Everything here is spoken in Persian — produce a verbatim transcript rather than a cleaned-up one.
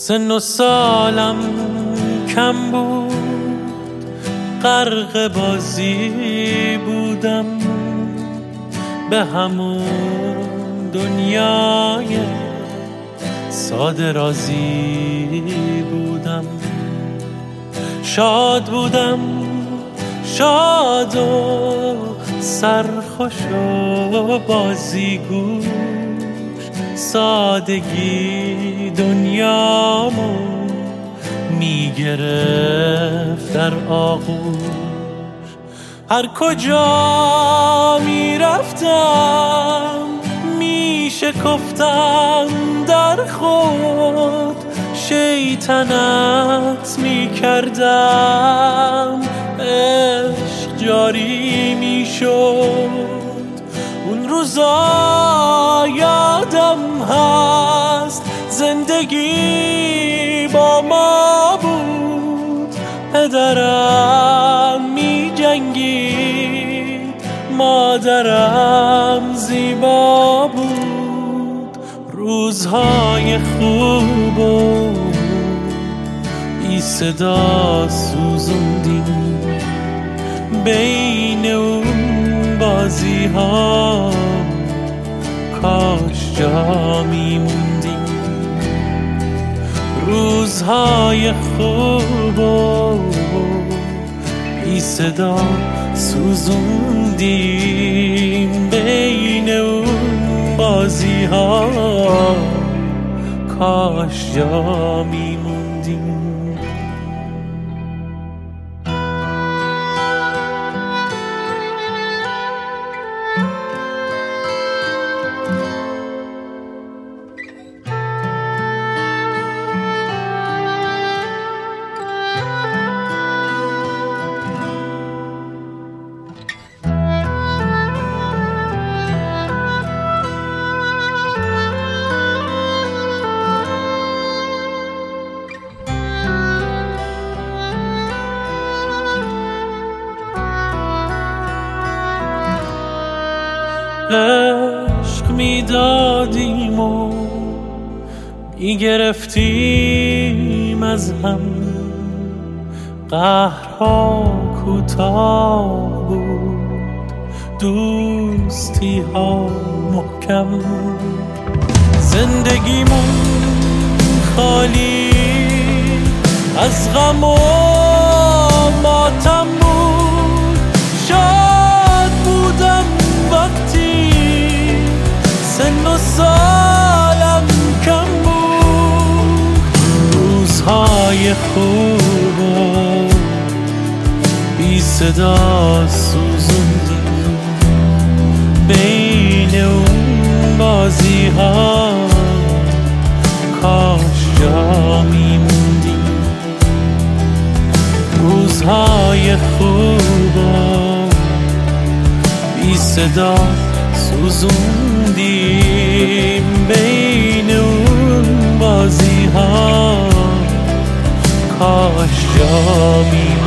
سن و سالم کم بود، غرق بازی بودم، به همون دنیای ساده رازی بودم. شاد بودم، شاد و سرخوش و بازیگوش، سادگی دنیامو میگرفت در آغوش. هر کجا میرفتم میشکفتم در خود، شیطنت میکردم، عشق جاری میشد. اون روزا یادم هست زندگی با ما بود، پدرم می جنگید، مادرم زیبا بود. روزهای خوب و بی صدا سوزوندیم بین اون بازی ها، کاش جا میموندیم. روزهای خوب و بی صدا سوزوندیم بین اون بازی ها، کاش جا میموندیم. عشق میدادیم و میگرفتیم از هم، قهرها کوتاه بود، دوستی ها محکم. زندگیمون خالی از غم و ماتم بود، شاد بودم وقتی سن و سالم کم بود. روزهای خوب و بی صدا سوزوندیم بین اون بازی ها، کاش جا میموندیم. روزهای خوب و بی صدا سوزوندیم بین اون بازی ها، کاش جا میموندیم.